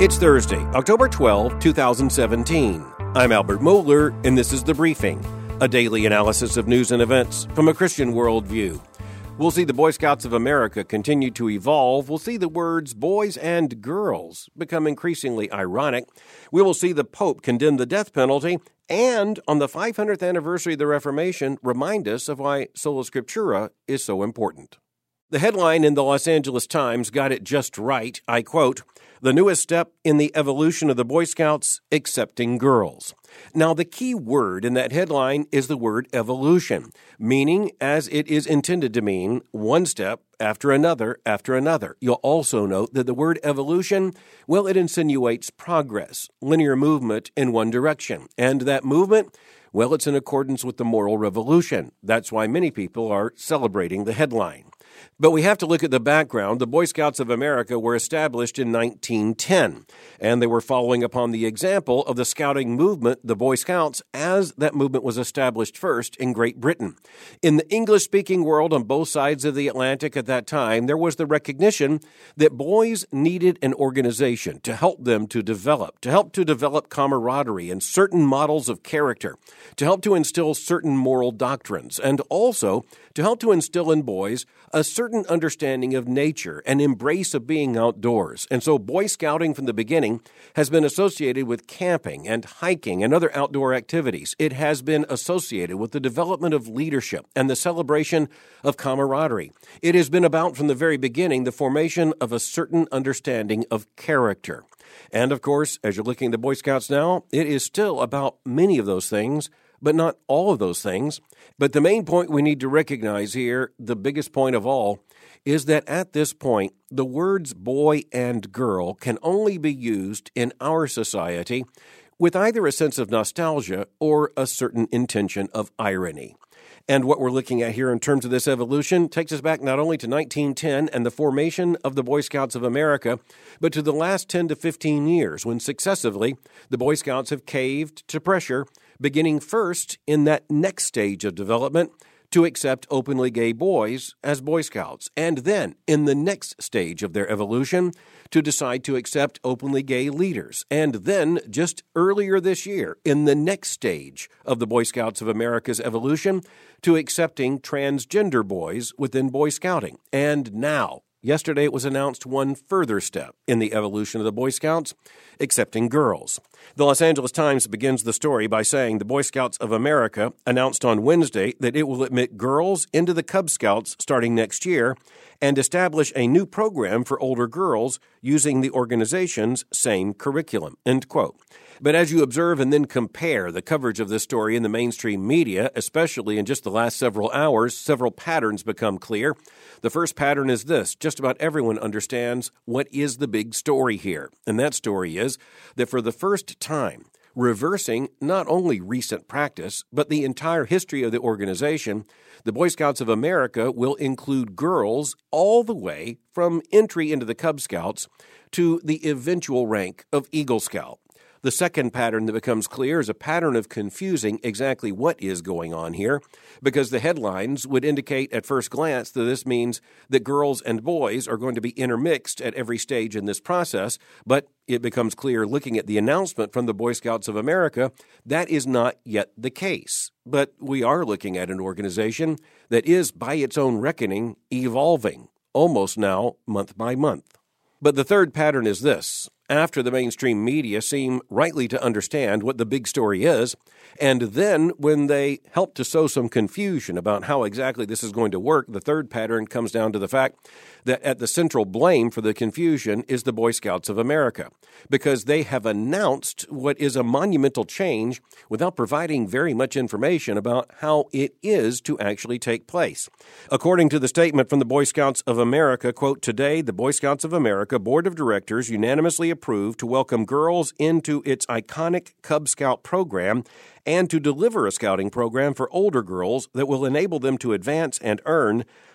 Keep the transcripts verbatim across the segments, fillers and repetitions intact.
It's Thursday, October twelfth, twenty seventeen. I'm Albert Mohler, and this is The Briefing, a daily analysis of news and events from a Christian worldview. We'll see the Boy Scouts of America continue to evolve. We'll see the words boys and girls become increasingly ironic. We will see the Pope condemn the death penalty, and on the five hundredth anniversary of the Reformation, remind us of why Sola Scriptura is so important. The headline in the Los Angeles Times got it just right. I quote, "The newest step in the evolution of the Boy Scouts, accepting girls." Now, the key word in that headline is the word evolution, meaning as it is intended to mean, one step after another after another. You'll also note that the word evolution, well, it insinuates progress, linear movement in one direction. And that movement, well, it's in accordance with the moral revolution. That's why many people are celebrating the headline. But we have to look at the background. The Boy Scouts of America were established in nineteen ten, and they were following upon the example of the scouting movement, the Boy Scouts, as that movement was established first in Great Britain. In the English-speaking world on both sides of the Atlantic at that time, there was the recognition that boys needed an organization to help them to develop, to help to develop camaraderie and certain models of character, to help to instill certain moral doctrines, and also to help to instill in boys a certain understanding of nature and embrace of being outdoors. And so Boy Scouting from the beginning has been associated with camping and hiking and other outdoor activities. It has been associated with the development of leadership and the celebration of camaraderie. It has been about from the very beginning the formation of a certain understanding of character. And of course, as you're looking at the Boy Scouts now, it is still about many of those things, but not all of those things. But the main point we need to recognize here, the biggest point of all, is that at this point, the words boy and girl can only be used in our society with either a sense of nostalgia or a certain intention of irony. And what we're looking at here in terms of this evolution takes us back not only to nineteen ten and the formation of the Boy Scouts of America, but to the last ten to fifteen years when successively the Boy Scouts have caved to pressure, beginning first in that next stage of development to accept openly gay boys as Boy Scouts, and then in the next stage of their evolution to decide to accept openly gay leaders, and then just earlier this year in the next stage of the Boy Scouts of America's evolution to accepting transgender boys within Boy Scouting. And now, yesterday it was announced one further step in the evolution of the Boy Scouts, accepting girls. The Los Angeles Times begins the story by saying the Boy Scouts of America announced on Wednesday that it will admit girls into the Cub Scouts starting next year and establish a new program for older girls using the organization's same curriculum, end quote. But as you observe and then compare the coverage of this story in the mainstream media, especially in just the last several hours, several patterns become clear. The first pattern is this: just about everyone understands what is the big story here. And that story is that for the first time, reversing not only recent practice, but the entire history of the organization, the Boy Scouts of America will include girls all the way from entry into the Cub Scouts to the eventual rank of Eagle Scout. The second pattern that becomes clear is a pattern of confusing exactly what is going on here, because the headlines would indicate at first glance that this means that girls and boys are going to be intermixed at every stage in this process, but it becomes clear looking at the announcement from the Boy Scouts of America that is not yet the case. But we are looking at an organization that is, by its own reckoning, evolving, almost now month by month. But the third pattern is this: after the mainstream media seem rightly to understand what the big story is, and then when they help to sow some confusion about how exactly this is going to work, the third pattern comes down to the fact that at the central blame for the confusion is the Boy Scouts of America, because they have announced what is a monumental change without providing very much information about how it is to actually take place. According to the statement from the Boy Scouts of America, quote, "Today, the Boy Scouts of America Board of Directors unanimously approved to welcome girls into its iconic Cub Scout program and to deliver a scouting program for older girls that will enable them to advance and earn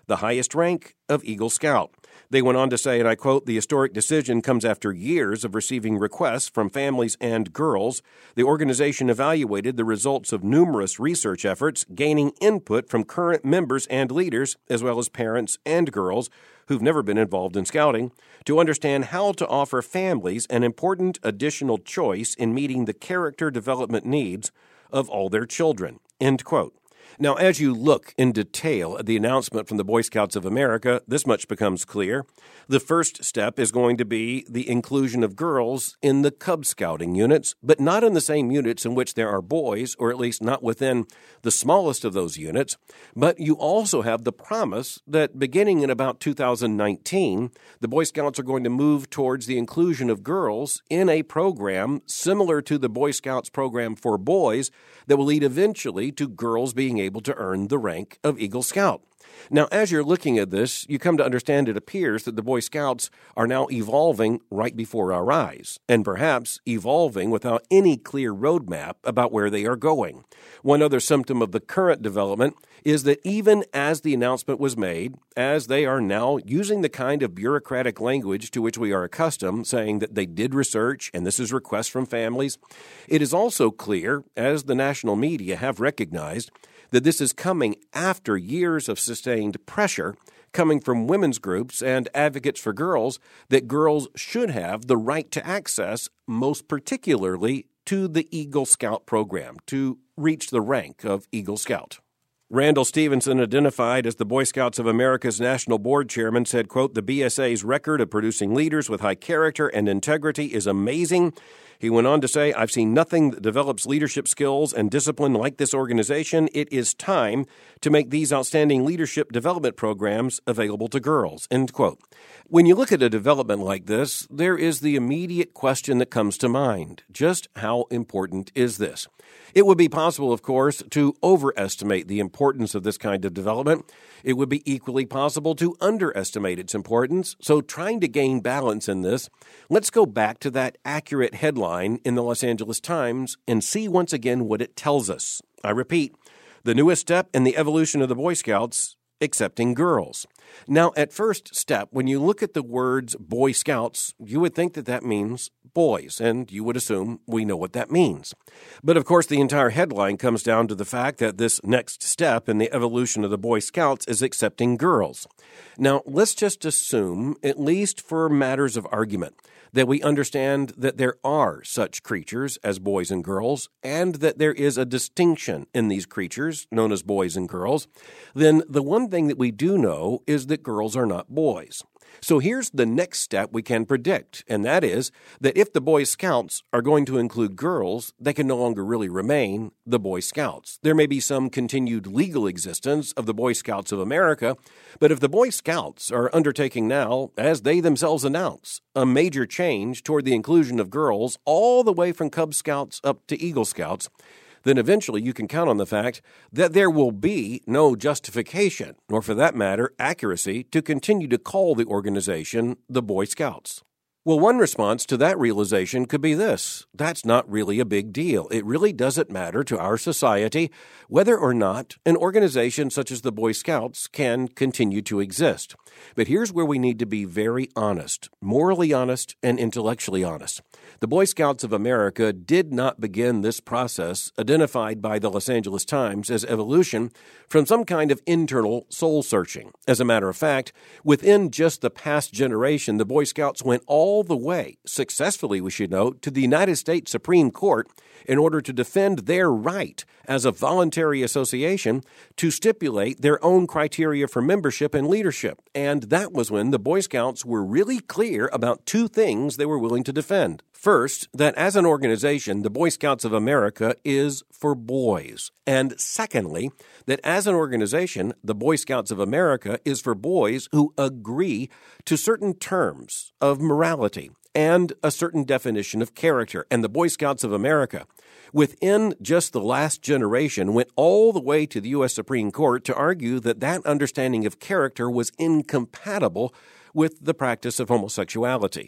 the highest rank of Eagle Scout. They went on to say, and I quote, "The historic decision comes after years of receiving requests from families and girls. The organization evaluated the results of numerous research efforts, gaining input from current members and leaders, as well as parents and girls who've never been involved in scouting, to understand how to offer families an important additional choice in meeting the character development needs of all their children." End quote. Now, as you look in detail at the announcement from the Boy Scouts of America, this much becomes clear. The first step is going to be the inclusion of girls in the Cub Scouting units, but not in the same units in which there are boys, or at least not within the smallest of those units. But you also have the promise that beginning in about two thousand nineteen, the Boy Scouts are going to move towards the inclusion of girls in a program similar to the Boy Scouts program for boys that will lead eventually to girls being able to earn the rank of Eagle Scout. Now, as you're looking at this, you come to understand it appears that the Boy Scouts are now evolving right before our eyes, and perhaps evolving without any clear roadmap about where they are going. One other symptom of the current development is that even as the announcement was made, as they are now using the kind of bureaucratic language to which we are accustomed, saying that they did research and this is requests from families, it is also clear, as the national media have recognized, that this is coming after years of sustained pressure coming from women's groups and advocates for girls that girls should have the right to access, most particularly to the Eagle Scout program, to reach the rank of Eagle Scout. Randall Stevenson, identified as the Boy Scouts of America's National Board Chairman, said, quote, "The B S A's record of producing leaders with high character and integrity is amazing." He went on to say, "I've seen nothing that develops leadership skills and discipline like this organization. It is time to make these outstanding leadership development programs available to girls." End quote. When you look at a development like this, there is the immediate question that comes to mind. Just how important is this? It would be possible, of course, to overestimate the importance of this kind of development. It would be equally possible to underestimate its importance. So trying to gain balance in this, let's go back to that accurate headline in the Los Angeles Times and see once again what it tells us. I repeat, the newest step in the evolution of the Boy Scouts, accepting girls. Now, at first step, when you look at the words Boy Scouts, you would think that that means boys, and you would assume we know what that means. But of course, the entire headline comes down to the fact that this next step in the evolution of the Boy Scouts is accepting girls. Now, let's just assume, at least for matters of argument, that we understand that there are such creatures as boys and girls, and that there is a distinction in these creatures, known as boys and girls, then the one thing that we do know is that girls are not boys. So here's the next step we can predict, and that is that if the Boy Scouts are going to include girls, they can no longer really remain the Boy Scouts. There may be some continued legal existence of the Boy Scouts of America, but if the Boy Scouts are undertaking now, as they themselves announce, a major change toward the inclusion of girls all the way from Cub Scouts up to Eagle Scouts, then eventually you can count on the fact that there will be no justification, nor for that matter, accuracy, to continue to call the organization the Boy Scouts. Well, one response to that realization could be this: that's not really a big deal. It really doesn't matter to our society whether or not an organization such as the Boy Scouts can continue to exist. But here's where we need to be very honest, morally honest and intellectually honest. The Boy Scouts of America did not begin this process, identified by the Los Angeles Times as evolution, from some kind of internal soul-searching. As a matter of fact, within just the past generation, the Boy Scouts went all the way, successfully we should note, to the United States Supreme Court in order to defend their right as a voluntary association to stipulate their own criteria for membership and leadership. And that was when the Boy Scouts were really clear about two things they were willing to defend. First, that as an organization, the Boy Scouts of America is for boys. And secondly, that as an organization, the Boy Scouts of America is for boys who agree to certain terms of morality and a certain definition of character. And the Boy Scouts of America, within just the last generation, went all the way to the U S Supreme Court to argue that that understanding of character was incompatible with the practice of homosexuality.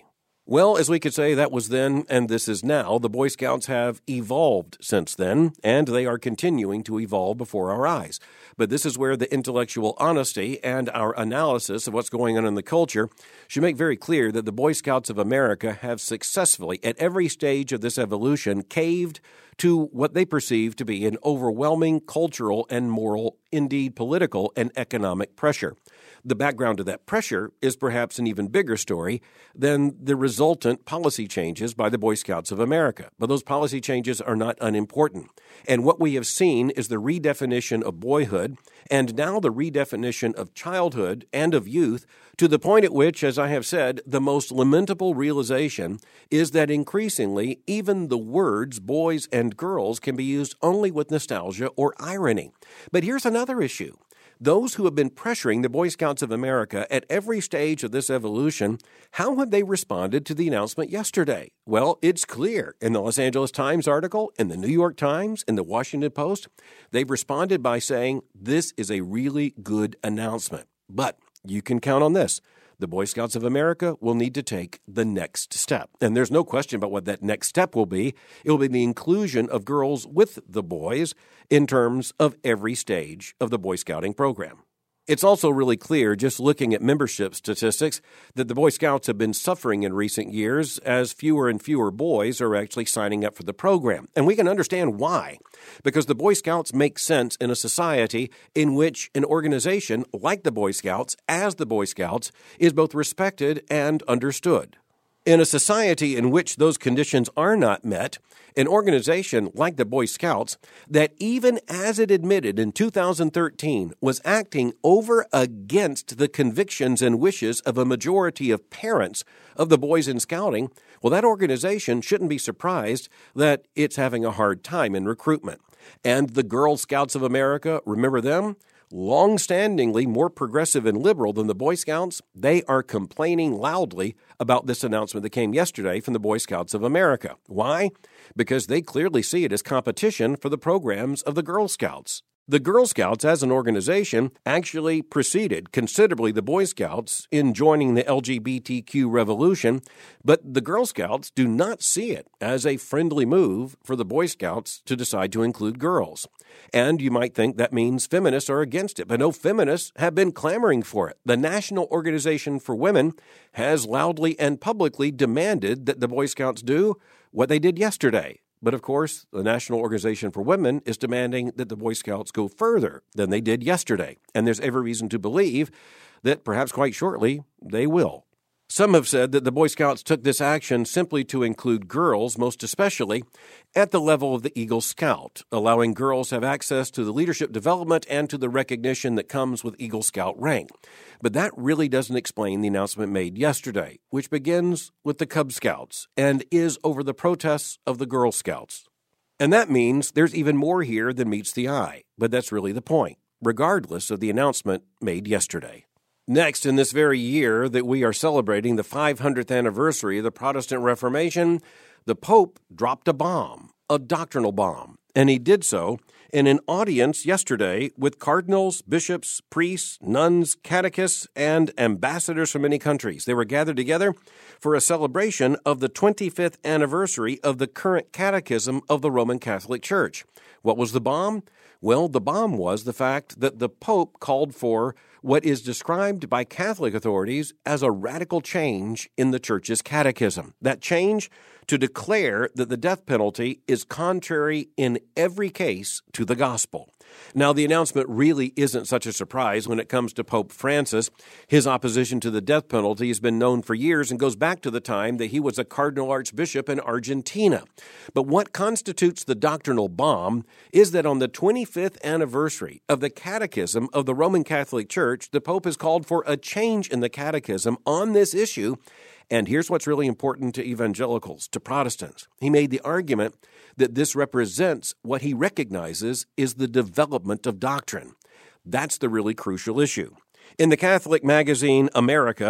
Well, as we could say, that was then and this is now. The Boy Scouts have evolved since then, and they are continuing to evolve before our eyes. But this is where the intellectual honesty and our analysis of what's going on in the culture should make very clear that the Boy Scouts of America have successfully, at every stage of this evolution, caved to what they perceive to be an overwhelming cultural and moral, indeed political and economic pressure. The background to that pressure is perhaps an even bigger story than the resultant policy changes by the Boy Scouts of America. But those policy changes are not unimportant. And what we have seen is the redefinition of boyhood and now the redefinition of childhood and of youth to the point at which, as I have said, the most lamentable realization is that increasingly even the words boys and girls can be used only with nostalgia or irony. But here's another issue. Those who have been pressuring the Boy Scouts of America at every stage of this evolution, how have they responded to the announcement yesterday? Well, it's clear in the Los Angeles Times article, in the New York Times, in the Washington Post. They've responded by saying this is a really good announcement. But you can count on this. The Boy Scouts of America will need to take the next step. And there's no question about what that next step will be. It will be the inclusion of girls with the boys in terms of every stage of the Boy Scouting program. It's also really clear, just looking at membership statistics, that the Boy Scouts have been suffering in recent years as fewer and fewer boys are actually signing up for the program. And we can understand why. Because the Boy Scouts make sense in a society in which an organization like the Boy Scouts, as the Boy Scouts, is both respected and understood. In a society in which those conditions are not met, an organization like the Boy Scouts that even as it admitted in two thousand thirteen was acting over against the convictions and wishes of a majority of parents of the boys in scouting, well, that organization shouldn't be surprised that it's having a hard time in recruitment. And the Girl Scouts of America, remember them? Long-standingly more progressive and liberal than the Boy Scouts, they are complaining loudly about this announcement that came yesterday from the Boy Scouts of America. Why? Because they clearly see it as competition for the programs of the Girl Scouts. The Girl Scouts, as an organization, actually preceded considerably the Boy Scouts in joining the L G B T Q revolution, but the Girl Scouts do not see it as a friendly move for the Boy Scouts to decide to include girls. And you might think that means feminists are against it, but no, feminists have been clamoring for it. The National Organization for Women has loudly and publicly demanded that the Boy Scouts do what they did yesterday. But of course, the National Organization for Women is demanding that the Boy Scouts go further than they did yesterday. And there's every reason to believe that perhaps quite shortly they will. Some have said that the Boy Scouts took this action simply to include girls, most especially at the level of the Eagle Scout, allowing girls to have access to the leadership development and to the recognition that comes with Eagle Scout rank. But that really doesn't explain the announcement made yesterday, which begins with the Cub Scouts and is over the protests of the Girl Scouts. And that means there's even more here than meets the eye, but that's really the point, regardless of the announcement made yesterday. Next, in this very year that we are celebrating the five hundredth anniversary of the Protestant Reformation, the Pope dropped a bomb, a doctrinal bomb, and he did so in an audience yesterday with cardinals, bishops, priests, nuns, catechists, and ambassadors from many countries. They were gathered together for a celebration of the twenty-fifth anniversary of the current catechism of the Roman Catholic Church. What was the bomb? Well, the bomb was the fact that the Pope called for what is described by Catholic authorities as a radical change in the Church's catechism. That change to declare that the death penalty is contrary in every case to the gospel. Now, the announcement really isn't such a surprise when it comes to Pope Francis. His opposition to the death penalty has been known for years and goes back to the time that he was a cardinal archbishop in Argentina. But what constitutes the doctrinal bomb is that on the twenty-fifth anniversary of the Catechism of the Roman Catholic Church, the Pope has called for a change in the Catechism on this issue. And here's what's really important to evangelicals, to Protestants. He made the argument that this represents what he recognizes is the development of doctrine. That's the really crucial issue. In the Catholic magazine America,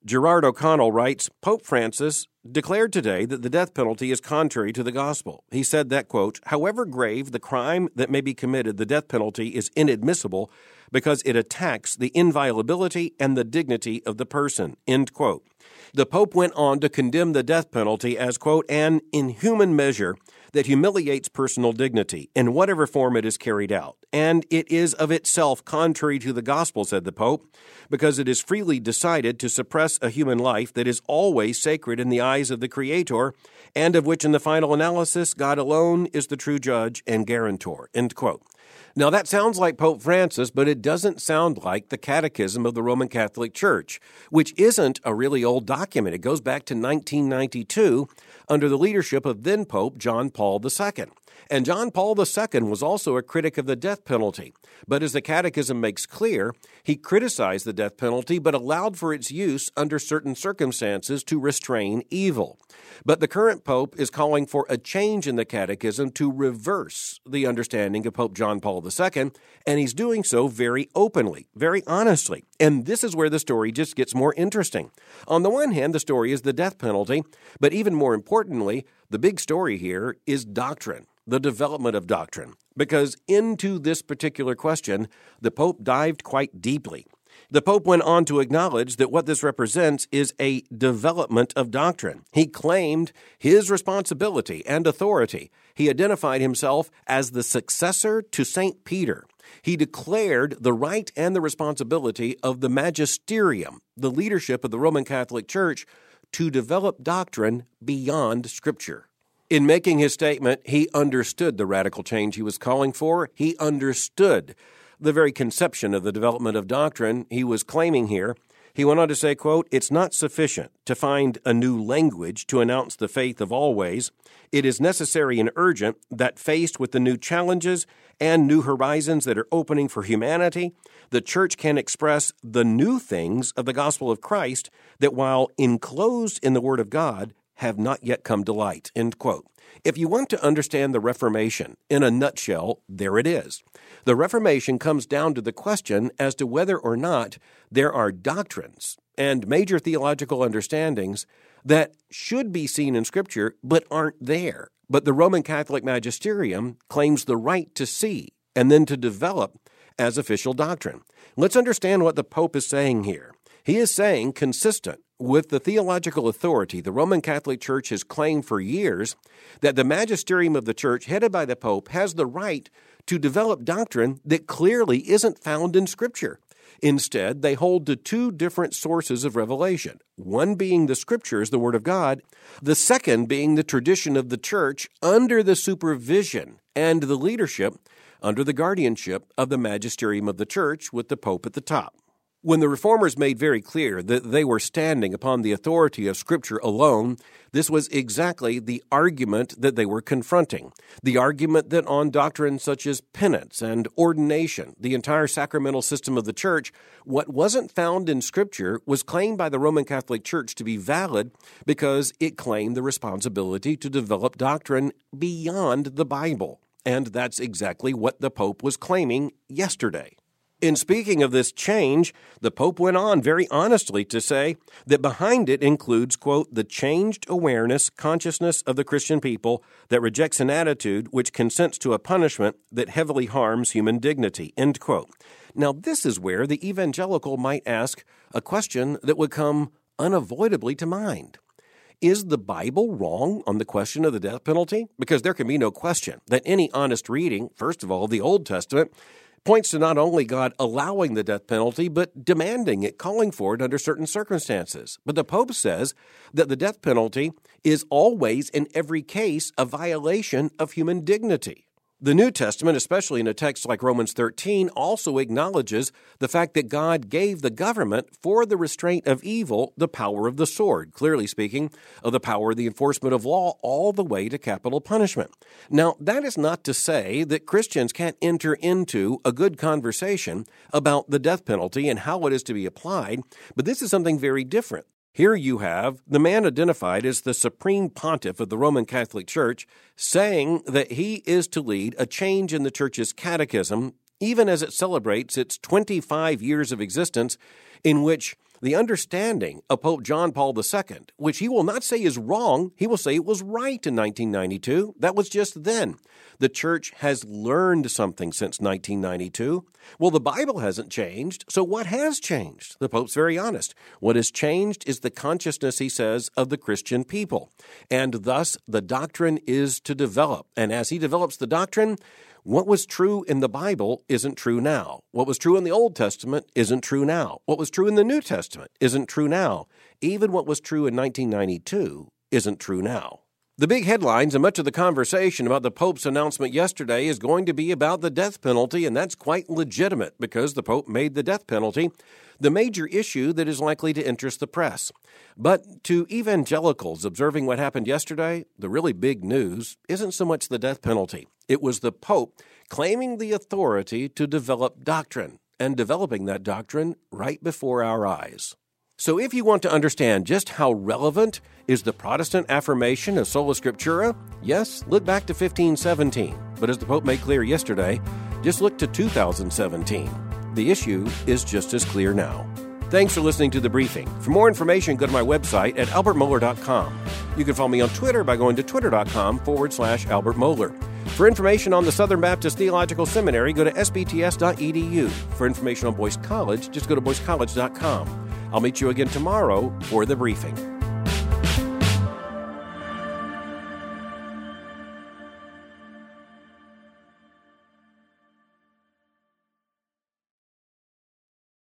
Gerard O'Connell writes, Pope Francis declared today that the death penalty is contrary to the gospel. He said that, quote, however grave the crime that may be committed, the death penalty is inadmissible because it attacks the inviolability and the dignity of the person, end quote. The Pope went on to condemn the death penalty as, quote, an inhuman measure that humiliates personal dignity in whatever form it is carried out. And it is of itself contrary to the gospel, said the Pope, because it is freely decided to suppress a human life that is always sacred in the eyes of the Creator, and of which in the final analysis God alone is the true judge and guarantor, end quote. Now, that sounds like Pope Francis, but it doesn't sound like the Catechism of the Roman Catholic Church, which isn't a really old document. It goes back to nineteen ninety-two under the leadership of then-Pope John Paul the Second. And John Paul the Second was also a critic of the death penalty. But as the Catechism makes clear, he criticized the death penalty but allowed for its use under certain circumstances to restrain evil. But the current Pope is calling for a change in the Catechism to reverse the understanding of Pope John Paul the Second, and he's doing so very openly, very honestly. And this is where the story just gets more interesting. On the one hand, the story is the death penalty, but even more importantly, the big story here is doctrine, the development of doctrine, because into this particular question, the Pope dived quite deeply. The Pope went on to acknowledge that what this represents is a development of doctrine. He claimed his responsibility and authority. He identified himself as the successor to Saint Peter. He declared the right and the responsibility of the magisterium, the leadership of the Roman Catholic Church, to develop doctrine beyond Scripture. In making his statement, he understood the radical change he was calling for. He understood the very conception of the development of doctrine he was claiming here. He went on to say, quote, it's not sufficient to find a new language to announce the faith of always. It is necessary and urgent that faced with the new challenges and new horizons that are opening for humanity, the Church can express the new things of the gospel of Christ that while enclosed in the Word of God have not yet come to light, end quote. If you want to understand the Reformation in a nutshell, there it is. The Reformation comes down to the question as to whether or not there are doctrines and major theological understandings that should be seen in Scripture but aren't there. But the Roman Catholic magisterium claims the right to see and then to develop as official doctrine. Let's understand what the Pope is saying here. He is saying, consistent with the theological authority the Roman Catholic Church has claimed for years, that the magisterium of the Church, headed by the Pope, has the right to develop doctrine that clearly isn't found in Scripture. Instead, they hold to two different sources of revelation, one being the Scriptures, the Word of God, the second being the tradition of the Church under the supervision and the leadership, under the guardianship of the magisterium of the Church with the Pope at the top. When the Reformers made very clear that they were standing upon the authority of Scripture alone, this was exactly the argument that they were confronting. The argument that on doctrines such as penance and ordination, the entire sacramental system of the Church, what wasn't found in Scripture was claimed by the Roman Catholic Church to be valid because it claimed the responsibility to develop doctrine beyond the Bible. And that's exactly what the Pope was claiming yesterday. In speaking of this change, the Pope went on very honestly to say that behind it includes, quote, the changed awareness, consciousness of the Christian people that rejects an attitude which consents to a punishment that heavily harms human dignity, end quote. Now, this is where the evangelical might ask a question that would come unavoidably to mind. Is the Bible wrong on the question of the death penalty? Because there can be no question that any honest reading, first of all, the Old Testament, points to not only God allowing the death penalty, but demanding it, calling for it under certain circumstances. But the Pope says that the death penalty is always, in every case, a violation of human dignity. The New Testament, especially in a text like Romans thirteen, also acknowledges the fact that God gave the government for the restraint of evil the power of the sword, clearly speaking of the power of the enforcement of law all the way to capital punishment. Now, that is not to say that Christians can't enter into a good conversation about the death penalty and how it is to be applied, but this is something very different. Here you have the man identified as the supreme pontiff of the Roman Catholic Church saying that he is to lead a change in the Church's catechism, even as it celebrates its twenty-five years of existence, in which The understanding of Pope John Paul the Second, which he will not say is wrong, he will say it was right in nineteen ninety-two. That was just then. The church has learned something since nineteen ninety-two. Well, the Bible hasn't changed, so what has changed? The Pope's very honest. What has changed is the consciousness, he says, of the Christian people. And thus, the doctrine is to develop. And as he develops the doctrine, what was true in the Bible isn't true now. What was true in the Old Testament isn't true now. What was true in the New Testament isn't true now. Even what was true in nineteen ninety-two isn't true now. The big headlines and much of the conversation about the Pope's announcement yesterday is going to be about the death penalty, and that's quite legitimate because the Pope made the death penalty the major issue that is likely to interest the press. But to evangelicals observing what happened yesterday, the really big news isn't so much the death penalty. It was the Pope claiming the authority to develop doctrine and developing that doctrine right before our eyes. So if you want to understand just how relevant is the Protestant affirmation of Sola Scriptura, yes, look back to fifteen seventeen. But as the Pope made clear yesterday, just look to two thousand seventeen. The issue is just as clear now. Thanks for listening to The Briefing. For more information, go to my website at albert mohler dot com. You can follow me on Twitter by going to twitter.com forward slash Albert Mohler. For information on the Southern Baptist Theological Seminary, go to s b t s dot e d u. For information on Boyce College, just go to boyce college dot com. I'll meet you again tomorrow for The Briefing.